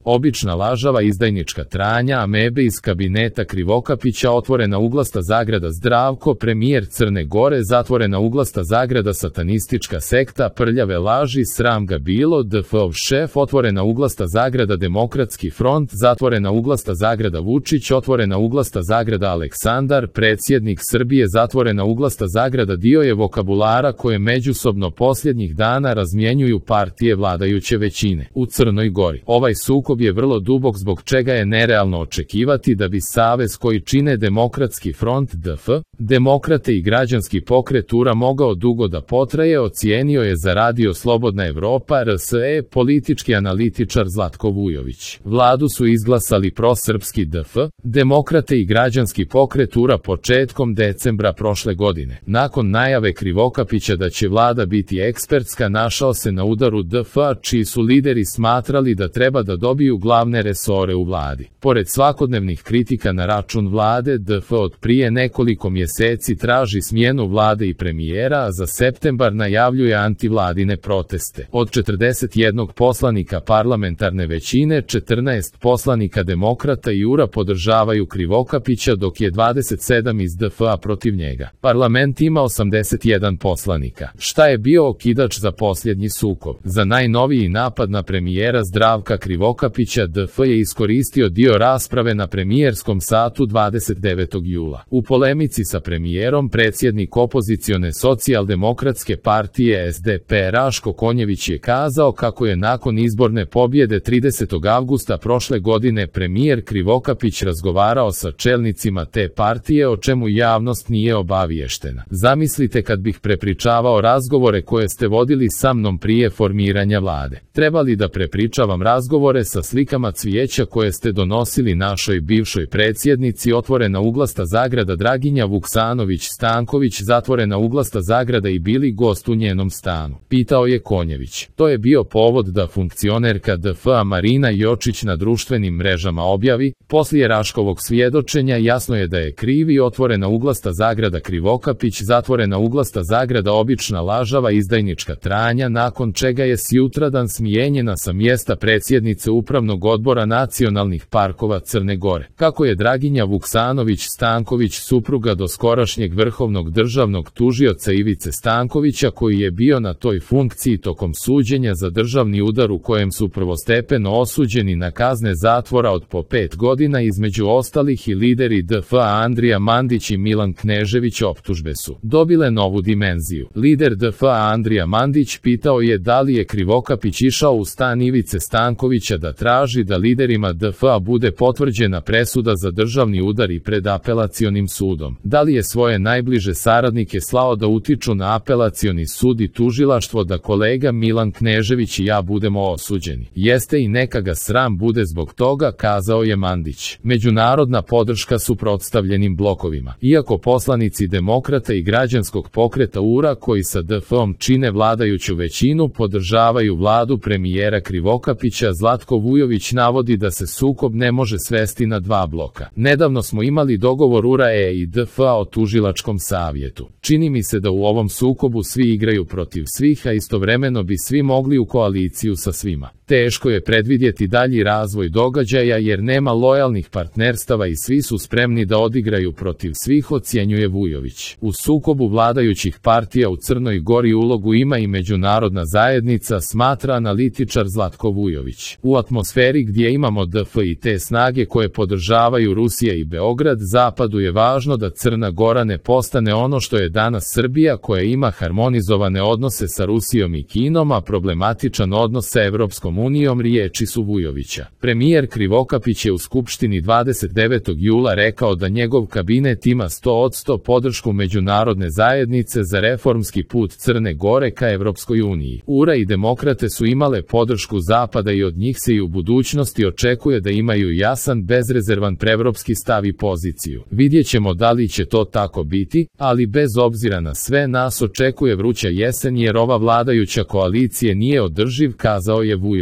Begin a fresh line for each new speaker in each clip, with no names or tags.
Obična lažava izdajnička tranja, amebe iz kabineta Krivokapića, otvorena uglasta zagrada Zdravko, premijer Crne Gore, zatvorena uglasta zagrada satanistička sekta, prljave laži, sram ga bilo, DF-ov šef, otvorena uglasta zagrada Demokratski front, zatvorena uglasta zagrada Vučić, otvorena uglasta zagrada Aleksandar, predsjednik Srbije, zatvorena uglasta zagrada. Dio je vokabulara koje međusobno posljednjih dana razmjenjuju partije vladajuće većine u Crnoj Gori. Ovaj sukob je vrlo dubok, zbog čega je nerealno očekivati da bi savez koji čine Demokratski front DF, Demokrate i Građanski pokret URA mogao dugo da potraje, ocijenio je za Radio Slobodna Evropa RSE politički analitičar Zlatko Vujović. Vladu su izglasali prosrpski DF, Demokrate i Građanski pokret URA početkom decembra prošle godine. Nakon najave Krivokapića da će vlada biti ekspertska, našao se na udaru DF, čiji su lideri smatrali da treba da dobiju glavne resore u vladi. Pored svakodnevnih kritika na račun vlade, DF od prije nekoliko mjeseci traži smjenu vlade i premijera, a za septembar najavljuje antivladine proteste. Od 41 poslanika parlamentarne većine, 14 poslanika Demokrata i URA podržavaju Krivokapića, dok je 27 iz DF-a protiv njega. Parlament ima 81 poslanika. Šta je bio okidač za posljednji sukob? Za najnoviji napad na premijera Zdravka Krivokapića DF je iskoristio dio rasprave na premijerskom satu 29. jula. U polemici sa premijerom, predsjednik opozicione socijaldemokratske partije SDP Raško Konjević je kazao kako je nakon izborne pobjede 30. avgusta prošle godine premijer Krivokapić razgovarao sa čelnicima te partije, o čemu javnost nije obaviještena. Zamislite kad bih prepričavao razgovore koje ste vodili sa mnom prije formiranja vlade. Treba li da prepričavam razgovore sa slikama cvijeća koje ste donosili našoj bivšoj predsjednici? Otvorena uglasta zagrada Draginja Vuksanović Stanković, zatvorena uglasta zagrada i bili gost u njenom stanu, pitao je Konjević. To je bio povod da funkcionerka DF-a Marina Jočić na društvenim mrežama objavi: poslije Raškovog svjedočenja jasno je da je krivi. Otvorena uglasta zagrada Krivokapić, zatvorena uglasta zagrada obična lažava izdajnička tranja, nakon čega je sutradan smijenjena sa mjesta predsjednice Upravnog odbora nacionalnih parkova Crne Gore. Kako je Draginja Vuksanović Stanković supruga doskorašnjeg vrhovnog državnog tužioca Ivice Stankovića, koji je bio na toj funkciji tokom suđenja za državni udar u kojem su prvostepeno osuđeni na kazne zatvora od po 5 godina, između ostalih i lideri DF-a Andrija Mandić i Milan Knežević, optužbe su dobile novu dimenziju. Lider DF-a Andrija Mandić pitao je da li je Krivokapić išao u stan Ivice Stankovića da traži da liderima DF-a bude potvrđena presuda za državni udar i pred apelacionim sudom. Da li je svoje najbliže saradnike slao da utiču na apelacioni sud i tužilaštvo da kolega Milan Knežević i ja budemo osuđeni. Jeste i neka ga sram bude zbog toga, kazao je Mandić. Međunarodna podrška suprotstavljenim blokovima. Iako poslanici Demokrata i Građanskog pokreta URA, koji sa DF-om čine vladajuću većinu, podržavaju vladu premijera Krivokapića, Zlatko Vujović navodi da se sukob ne može svesti na dva bloka. Nedavno smo imali dogovor URA i DF-a o tužilačkom savjetu. Čini mi se da u ovom sukobu svi igraju protiv svih, a istovremeno bi svi mogli u koaliciju sa svima. Teško je predvidjeti dalji razvoj događaja jer nema lojalnih partnerstava i svi su spremni da odigraju protiv svih, ocjenjuje Vujović. U sukobu vladajućih partija u Crnoj Gori ulogu ima i međunarodna zajednica, smatra analitičar Zlatko Vujović. U atmosferi gdje imamo DF i te snage koje podržavaju Rusija i Beograd, Zapadu je važno da Crna Gora ne postane ono što je danas Srbija, koja ima harmonizovane odnose sa Rusijom i Kinom, a problematičan odnos sa Evropskom unijom, riječi su Vujovića. Premijer Krivokapić je u Skupštini 29. jula rekao da njegov kabinet ima 100% podršku međunarodne zajednice za reformski put Crne Gore ka Evropskoj uniji. URA i Demokrate su imale podršku Zapada i od njih se i u budućnosti očekuje da imaju jasan, bezrezervan proevropski stav i poziciju. Vidjet ćemo da li će to tako biti, ali bez obzira na sve nas očekuje vruća jesen jer ova vladajuća koalicija nije održiv, kazao je Vujović.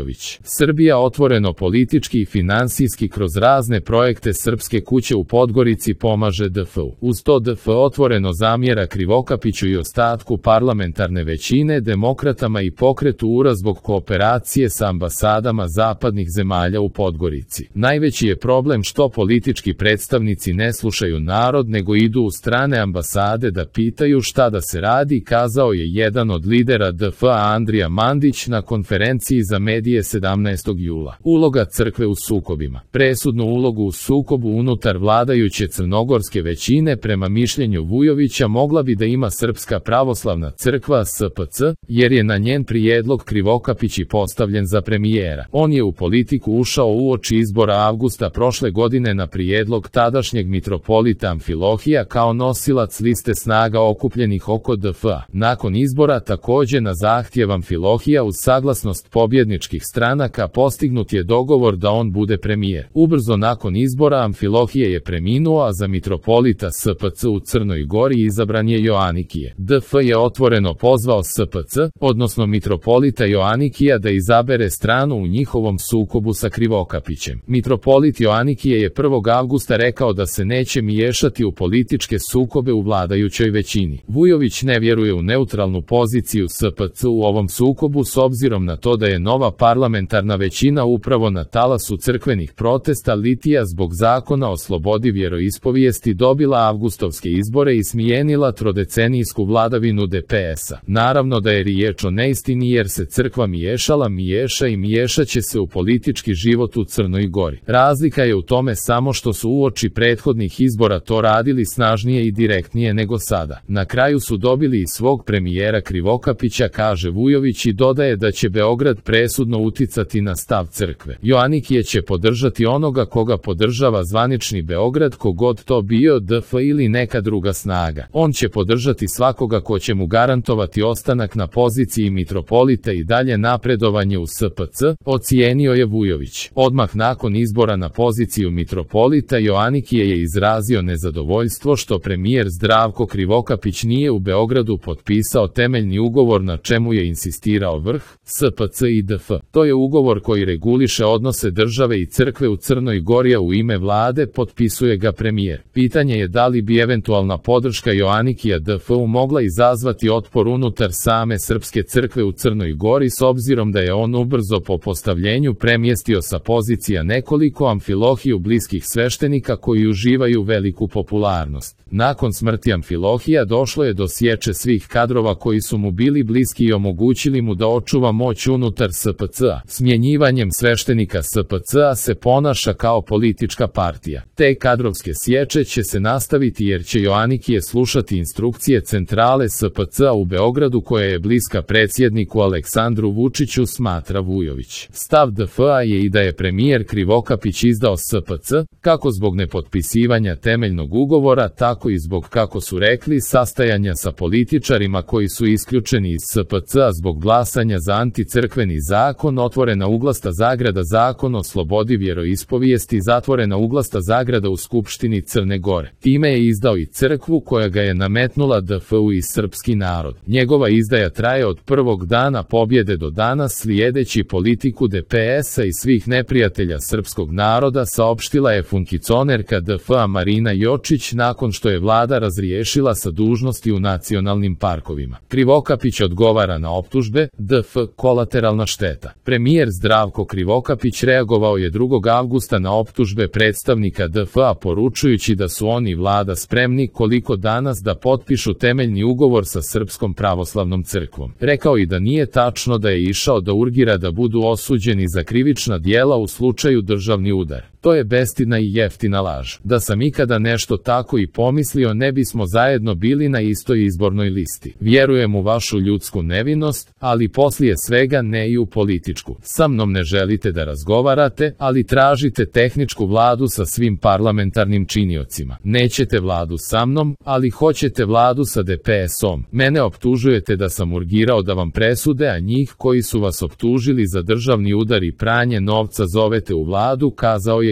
Vujović. Srbija otvoreno politički i finansijski kroz razne projekte Srpske kuće u Podgorici pomaže DF-u. Uz to DF otvoreno zamjera Krivokapiću i ostatku parlamentarne većine, demokratama i pokretu URA zbog kooperacije sa ambasadama zapadnih zemalja u Podgorici. Najveći je problem što politički predstavnici ne slušaju narod nego idu u strane ambasade da pitaju šta da se radi, kazao je jedan od lidera DF-a Andrija Mandić na konferenciji za medije 17. jula. Uloga crkve u sukobima. Presudnu ulogu u sukobu unutar vladajuće crnogorske većine prema mišljenju Vujovića mogla bi da ima Srpska pravoslavna crkva SPC, jer je na njen prijedlog Krivokapić i postavljen za premijera. On je u politiku ušao uoči izbora avgusta prošle godine na prijedlog tadašnjeg mitropolita Amfilohija kao nosilac liste snaga okupljenih oko DF-a. Nakon izbora takođe na zahtjev Amfilohija uz saglasnost pobjedničkih stranaka postignut je dogovor da on bude premijer. Ubrzo nakon izbora Amfilohije je preminuo, a za mitropolita SPC u Crnoj Gori izabran je Joanikije. DF je otvoreno pozvao SPC, odnosno mitropolita Joanikija, da izabere stranu u njihovom sukobu sa Krivokapićem. Mitropolit Joanikije je 1. avgusta rekao da se neće miješati u političke sukobe u vladajućoj većini. Vujović ne vjeruje u neutralnu poziciju SPC u ovom sukobu s obzirom na to da je nova parlamentarna većina upravo na talasu crkvenih protesta litija zbog zakona o slobodi vjeroispovijesti dobila avgustovske izbore i smijenila trodecenijsku vladavinu DPS-a. Naravno da je riječ o neistini jer se crkva miješa i miješaće se u politički život u Crnoj Gori. Razlika je u tome samo što su uoči prethodnih izbora to radili snažnije i direktnije nego sada. Na kraju su dobili i svog premijera Krivokapića, kaže Vujović, i dodaje da će Beograd presudno uticati na stav crkve. Joanikije će podržati onoga koga podržava zvanični Beograd, kogod to bio DF ili neka druga snaga. On će podržati svakoga ko će mu garantovati ostanak na poziciji mitropolita i dalje napredovanje u SPC, ocijenio je Vujović. Odmah nakon izbora na poziciju mitropolita Joanikije je izrazio nezadovoljstvo što premijer Zdravko Krivokapić nije u Beogradu potpisao temeljni ugovor na čemu je insistirao vrh, SPC i DF. To je ugovor koji reguliše odnose države i crkve u Crnoj Gori, a u ime vlade potpisuje ga premijer. Pitanje je da li bi eventualna podrška Joanikija DF-u mogla izazvati otpor unutar same Srpske crkve u Crnoj Gori s obzirom da je on ubrzo po postavljenju premjestio sa pozicija nekoliko Amfilohiju bliskih sveštenika koji uživaju veliku popularnost. Nakon smrti Amfilohija došlo je do sječe svih kadrova koji su mu bili bliski i omogućili mu da očuva moć unutar SPC-a. Smjenjivanjem sveštenika SPC-a se ponaša kao politička partija. Te kadrovske sječe će se nastaviti jer će Joanikije slušati instrukcije centrale SPC-a u Beogradu koja je bliska predsjedniku Aleksandru Vučiću, smatra Vujović. Stav DF-a je i da je premijer Krivokapić izdao SPC, kako zbog nepotpisivanja temeljnog ugovora, tako i zbog, kako su rekli, sastajanja sa političarima koji su isključeni iz SPC-a zbog glasanja za anticrkveni zakon, otvorena uglasta zagrada Zakon o slobodi vjeroispovijesti, zatvorena uglasta zagrada u Skupštini Crne Gore. Time je izdao i crkvu koja ga je nametnula DF-u i srpski narod. Njegova izdaja traje od prvog dana pobjede do danas, slijedeći politiku DPS-a i svih neprijatelja srpskog naroda, saopštila je funkcionerka DF-a Marina Jočić nakon što je vlada razriješila sa dužnosti u nacionalnim parkovima. Krivokapić odgovara na optužbe, DF kolateralna šteta. Premijer Zdravko Krivokapić reagovao je 2. avgusta na optužbe predstavnika DF-a poručujući da su oni vlada spremni koliko danas da potpišu temeljni ugovor sa Srpskom pravoslavnom crkvom. Rekao i da nije tačno da je išao da urgira da budu osuđeni za krivična djela u slučaju državni udar. To je bestidna i jeftina laž. Da sam ikada nešto tako i pomislio, ne bismo zajedno bili na istoj izbornoj listi. Vjerujem u vašu ljudsku nevinost, ali poslije svega ne i u političku. Sa mnom ne želite da razgovarate, ali tražite tehničku vladu sa svim parlamentarnim činiocima. Nećete vladu sa mnom, ali hoćete vladu sa DPS-om. Mene optužujete da sam urgirao da vam presude, a njih koji su vas optužili za državni udar i pranje novca zovete u vladu, kazao je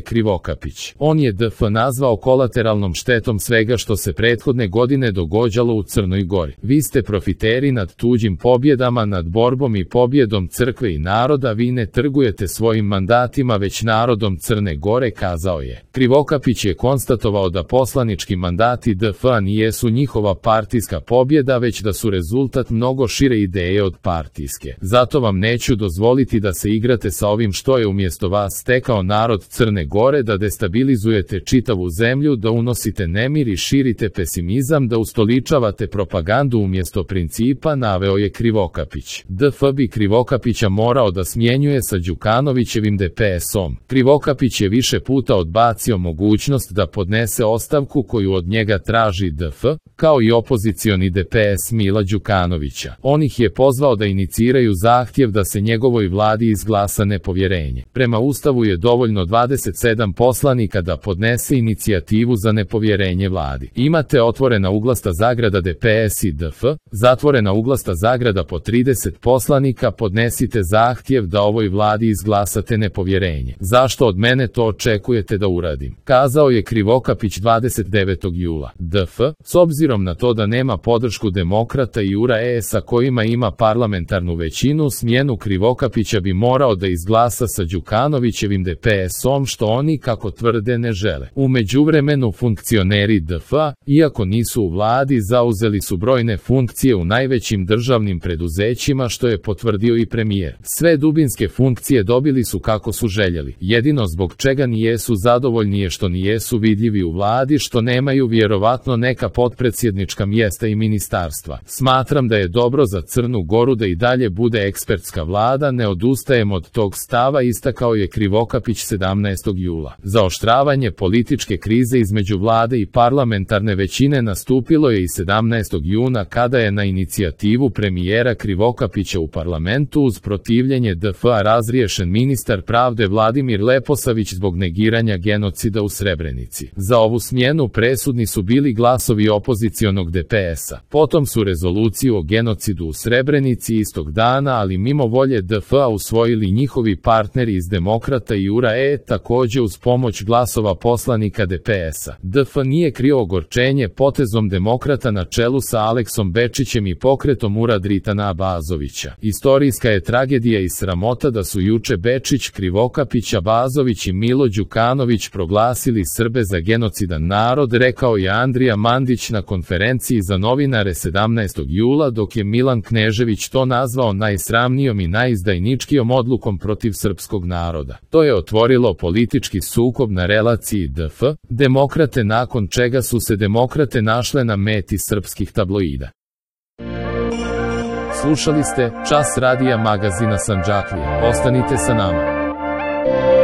Krivokapić. On je DF nazvao kolateralnom štetom svega što se prethodne godine događalo u Crnoj Gori. Vi ste profiteri nad tuđim pobjedama, nad borbom i pobjedom crkve i naroda, vi ne trgujete svojim mandatima već narodom Crne Gore, kazao je. Krivokapić je konstatovao da poslanički mandati DF-a nijesu njihova partijska pobjeda, već da su rezultat mnogo šire ideje od partijske. Zato vam neću dozvoliti da se igrate sa ovim što je umjesto vas stekao narod Crne Gore, da destabilizujete čitavu zemlju, da unosite nemir i širite pesimizam, da ustoličavate propagandu umjesto principa, naveo je Krivokapić. DF bi Krivokapića morao da smjenjuje sa Đukanovićevim DPS-om. Krivokapić je više puta odbacio mogućnost da podnese ostavku koju od njega traži DF, kao i opozicioni DPS Mila Đukanovića. On ih je pozvao da iniciraju zahtjev da se njegovoj vladi izglasa nepovjerenje. Prema Ustavu je dovoljno 27 poslanika da podnese inicijativu za nepovjerenje vladi. Imate otvorena uglasta zagrada DPS i DF, zatvorena uglasta zagrada po 30 poslanika, podnesite zahtjev da ovoj vladi izglasate nepovjerenje. Zašto od mene to očekujete da uradim? Kazao je Krivokapić 29. jula. DF, s obzirom na to da nema podršku demokrata i URA sa kojima ima parlamentarnu većinu, smjenu Krivokapića bi morao da izglasa sa Đukanovićevim DPS-om, što oni, kako tvrde, ne žele. U međuvremenu funkcioneri DF-a, iako nisu u vladi, zauzeli su brojne funkcije u najvećim državnim preduzećima, što je potvrdio i premijer. Sve dubinske funkcije dobili su kako su željeli. Jedino zbog čega nijesu zadovoljni je što nijesu vidljivi u vladi, što nemaju vjerovatno neka potpredsjednička mjesta i ministarstva. Smatram da je dobro za Crnu Goru da i dalje bude ekspertska vlada, ne odustajem od tog stava, istakao je Krivokapić 17. jula. Zaoštravanje političke krize između vlade i parlamentarne većine nastupilo je i 17. juna kada je na inicijativu premijera Krivokapića u parlamentu uz protivljenje DF-a razriješen ministar pravde Vladimir Leposavić zbog negiranja genocida u Srebrenici. Za ovu smjenu presudni su bili glasovi opozicionog DPS-a. Potom su rezoluciju o genocidu u Srebrenici istog dana, ali mimo volje DF-a, usvojili njihovi partneri iz Demokrata i URA također uz pomoć glasova poslanika DPS-a. DF nije krio ogorčenje potezom Demokrata na čelu sa Aleksom Bečićem i pokretom URA Dritana Abazovića. Istorijska je tragedija i sramota da su juče Bečić, Krivokapić, Abazović i Milo Đukanović proglasili Srbe za genocidan narod, rekao je Andrija Mandić na konferenciji za novinare 17. jula, dok je Milan Knežević to nazvao najsramnijom i najizdajničkijom odlukom protiv srpskog naroda. To je otvorilo politički sukob na relaciji DF-Demokrate, nakon čega su se Demokrate našle na meti srpskih tabloida. Slušali ste Čas radija magazina Sandžaklija. Ostanite sa nama.